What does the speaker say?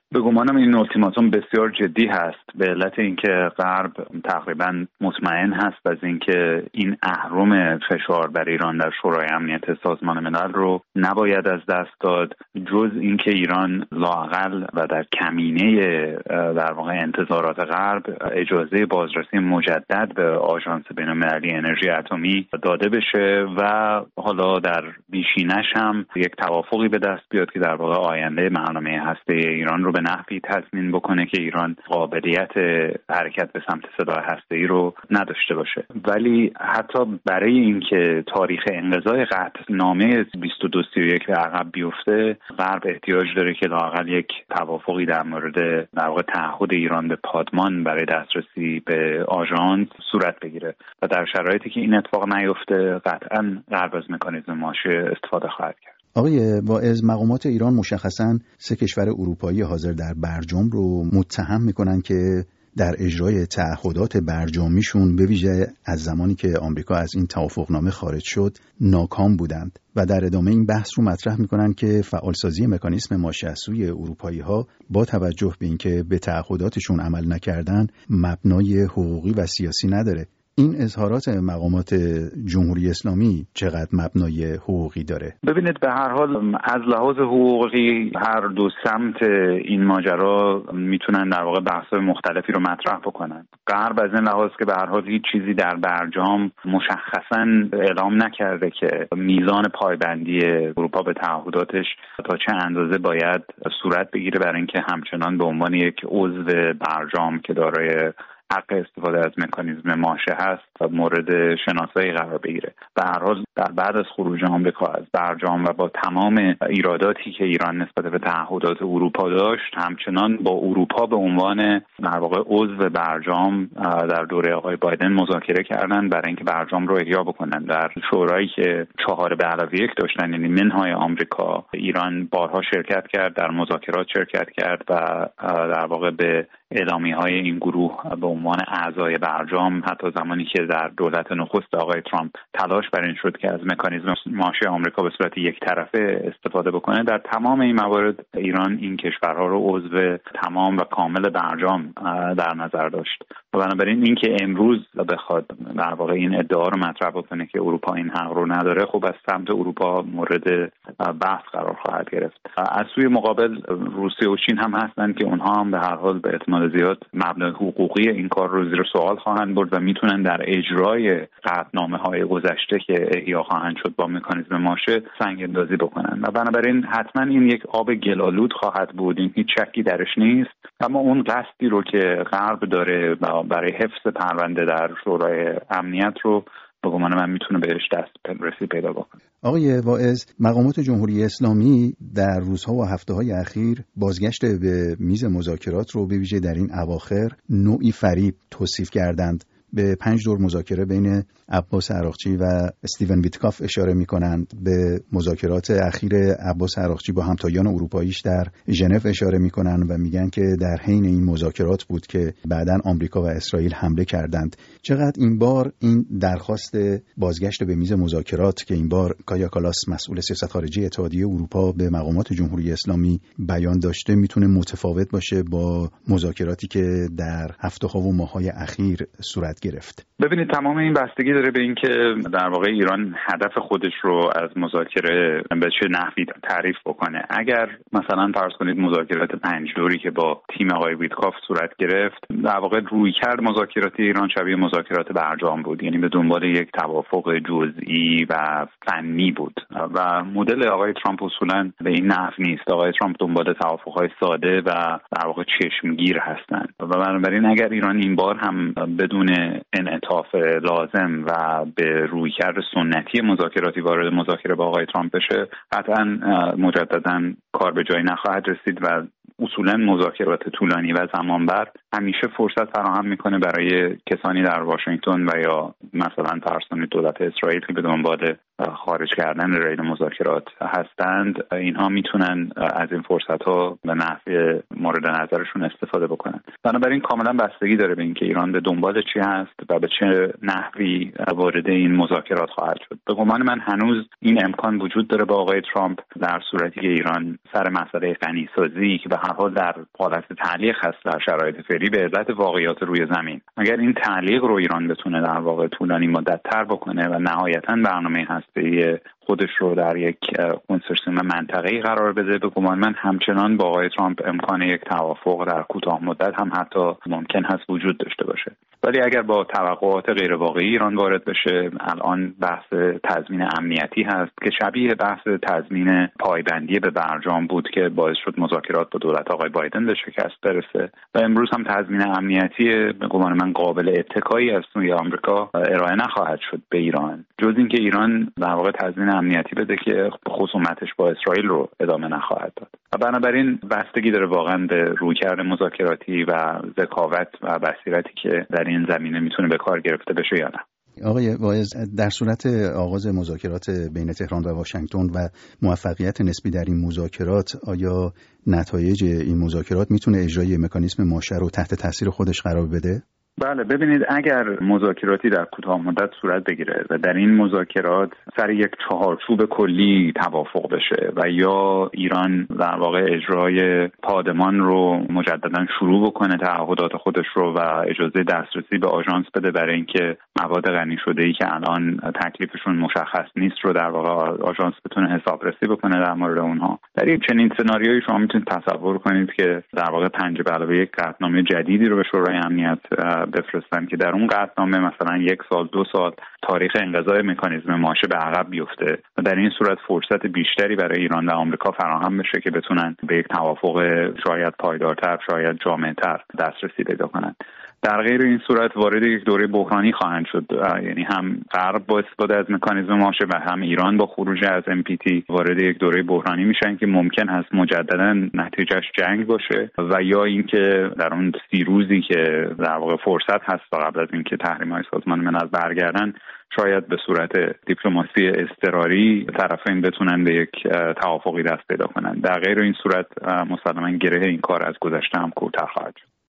به گمانم این اولتیماتوم بسیار جدی هست به علت اینکه غرب تقریبا مطمئن هست از اینکه این اهرم فشار بر ایران در شورای امنیت سازمان ملل رو نباید از دست داد، جز اینکه ایران لااقل و در کمینه در واقع انتظارات غرب اجازه بازرسی مجدد به آژانس بین‌المللی انرژی اتمی داده بشه و حالا در بیشینش هم یک توافقی به دست بیاد که در واقع آینده برنامه هسته‌ای ایران رو به نحوی تضمین بکنه که ایران قابلیت حرکت به سمت سلاح هسته‌ای رو نداشته باشه. ولی حتی برای اینکه تاریخ انقضای قطعنامه 2231 به عقب بیفته، غرب احتیاج داره که لااقل یک توافقی در مورد در واقع تعهد ایران به پادمان برای دسترسی به آژانس صورت بگیره و در شرایطی که این اتفاق نیفته قطعاً غرب از مکانیزم ماشه استفاده خواهد کرد. آقای واعظ، مقامات ایران مشخصاً 3 کشور اروپایی حاضر در برجام رو متهم میکنن که در اجرای تعهدات برجامیشون به ویژه از زمانی که آمریکا از این توافقنامه خارج شد ناکام بودند و در ادامه این بحث رو مطرح میکنن که فعالسازی مکانیزم ماشه از سوی اروپایی‌ها با توجه به اینکه به تعهداتشون عمل نکردن مبنای حقوقی و سیاسی نداره. این اظهارات مقامات جمهوری اسلامی چقدر مبنای حقوقی داره؟ ببینید، به هر حال از لحاظ حقوقی هر دو سمت این ماجرا میتونن در واقع بحث‌های مختلفی رو مطرح بکنن. غرب از این لحاظ که به هر حال هیچ چیزی در برجام مشخصاً اعلام نکرده که میزان پایبندی اروپا به تعهداتش تا چه اندازه باید صورت بگیره برای اینکه همچنان به عنوان یک عضو برجام که دارای حق استفاده از مکانیزم ماشه هست و مورد شناسایی قرار بگیره. به هر حال در بعد از خروج آمریکا از برجام و با تمام ایراداتی که ایران نسبت به تعهدات اروپا داشت، همچنان با اروپا به عنوان در واقع عضو برجام در دوره آقای بایدن مذاکره کردن برای اینکه برجام رو احیا بکنن. در شورایی که 4+1 داشتن، یعنی منهای آمریکا، ایران بارها شرکت کرد، در مذاکرات شرکت کرد و در واقع به اعلامیه‌های این گروه به عنوان اعضای برجام، حتی زمانی که در دولت نخست آقای ترامپ تلاش بر این شد که از مکانیزم ماشه آمریکا به صورت یک طرفه استفاده بکنه، در تمام این موارد ایران این کشورها رو عضو تمام و کامل برجام در نظر داشت. و بنابراین اینکه امروز بخواد در واقع این ادعا رو مطرح بکنه که اروپا این حق رو نداره، خب از سمت اروپا مورد بحث قرار خواهد گرفت. از سوی مقابل روسیه و چین هم هستند که اونها هم به هر حال به احتمال زیاد مبنای حقوقی این کار رو زیر سوال خواهند برد و میتونن در اجرای قطعنامه‌های گذشته که احیا خواهند شد با مکانیزم ماشه سنگ اندازی بکنن و بنابراین حتما این یک آب گل‌آلود خواهد بود، این هیچ شکی درش نیست. اما اون قصدی رو که غرب داره برای حفظ پرونده در شورای امنیت رو به گمان من میتونه بهش دسترسی پیدا بکنه. آقای واعظ، مقامات جمهوری اسلامی در روزها و هفته‌های اخیر بازگشت به میز مذاکرات رو به ویژه در این اواخر نوعی فریب توصیف کردند. به 5 دور مذاکره بین عباس عراقچی و استیون ویتکاف اشاره می‌کنند. به مذاکرات اخیر عباس عراقچی با همتایان اروپاییش در ژنو اشاره می‌کنند و میگن که در حین این مذاکرات بود که بعداً آمریکا و اسرائیل حمله کردند. چقدر این بار این درخواست بازگشت به میز مذاکرات که این بار کایا کالاس مسئول سیاست خارجی اتحادیه اروپا به مقامات جمهوری اسلامی بیان داشته میتونه متفاوت باشه با مذاکراتی که در هفته‌ها و ماه‌های اخیر صورت گرفت؟ ببینید، تمام این بستگی داره به اینکه در واقع ایران هدف خودش رو از مذاکره به چه نحوی تعریف بکنه. اگر مثلا فرض کنید مذاکرات 5 دوری که با تیم آقای ویتکاف صورت گرفت، در واقع رویکرد مذاکراتی ایران شبیه مذاکرات برجام بود، یعنی به دنبال یک توافق جزئی و فنی بود و مدل آقای ترامپ اصولا به این نحو نیست. آقای ترامپ دنبال توافق‌های ساده و در واقع چشمگیر هستند و بنابراین اگر ایران این بار هم بدون انعطاف لازم و به رویکرد سنتی مذاکراتی وارد مذاکره با آقای ترامپ بشه، قطعاً مجدداً کار به جایی نخواهد رسید و اصولاً مذاکرات طولانی و زمانبر همیشه فرصت فراهم میکنه برای کسانی در واشنگتن و یا مثلا فرض کنید دولت اسرائیل که به دنبال خارج کردن ریل مذاکرات هستند، اینها میتونن از این فرصت‌ها به نحو مورد نظرشون استفاده بکنن. بنابراین کاملا بستگی داره به اینکه ایران به دنبال چی هست و به چه نحوی وارد این مذاکرات خواهد شد. به گمان من هنوز این امکان وجود داره با آقای ترامپ در صورتی که ایران سر مسئله غنیسازی که به هر حال در حالت تعلیق هست در شرایط فعلی به علت واقعیات روی زمین، اگر این تعلیق رو ایران بتونه در واقع طولانی مدت‌تر بکنه و نهایتاً برنامه هسته‌ای خودش رو در یک کنسورسیوم منطقه‌ای قرار بده، به گمان من همچنان با آقای ترامپ امکان یک توافق در کوتاه مدت هم حتی ممکن هست وجود داشته باشه. ولی اگر با توقعات غیر واقعی ایران وارد بشه، الان بحث تضمین امنیتی هست که شبیه بحث تضمین پایبندی به برجام بود که باعث شد مذاکرات با دولت آقای بایدن به شکست برسه و امروز هم تضمین امنیتی به گمان من قابل اتکایی از سوی آمریکا ارائه نخواهد شد به ایران، جز اینکه ایران در واقع تضمین امنیتی بده که خصومتش با اسرائیل رو ادامه نخواهد داد. و بنابراین بستگی داره واقعا به رویکرد مذاکراتی و ذکاوت و بصیرتی که در این زمینه میتونه به کار گرفته بشه یا نه. آقای واعظ، در صورت آغاز مذاکرات بین تهران و واشنگتن و موفقیت نسبی در این مذاکرات، آیا نتایج این مذاکرات میتونه اجرای مکانیزم ماشه رو تحت تاثیر خودش قرار بده؟ بله، ببینید اگر مذاکراتی در کوتاه مدت صورت بگیره و در این مذاکرات سر یک چهارچوب کلی توافق بشه و یا ایران در واقع اجرای پادمان رو مجددا شروع بکنه، تعهدات خودش رو و اجازه دسترسی به آژانس بده برای اینکه مواد غنی شده‌ای که الان تکلیفشون مشخص نیست رو در واقع آژانس بتونه حسابرسی بکنه در مورد اونها، در یک چنین سناریویی شما میتونید تصور کنید که در واقع 5 به علاوه 1 قطعنامه جدیدی رو به شورای امنیت بفرستن که در اون قطعنامه مثلا 1 سال 2 سال تاریخ انقضای مکانیزم ماشه به عقب بیفته و در این صورت فرصت بیشتری برای ایران و آمریکا فراهم بشه که بتونن به یک توافق شاید پایدارتر، شاید جامع‌تر دسترسی پیدا کنن. در غیر این صورت وارد یک دوره بحرانی خواهند شد، یعنی هم غرب با استفاده از مکانیزم ماشه و هم ایران با خروج از NPT وارد یک دوره بحرانی میشن که ممکن هست مجددا نتیجهش جنگ باشه و یا اینکه در اون 30 روزی که در واقع فرصت هست قبل از اینکه تحریم‌های سازمان ملل برگردن، شاید به صورت دیپلماسی اضطراری طرفین بتونن به یک توافقی دست پیدا کنن. در غیر این صورت مسلماً گره این کار از گذشته هم کورتر خواهد شد.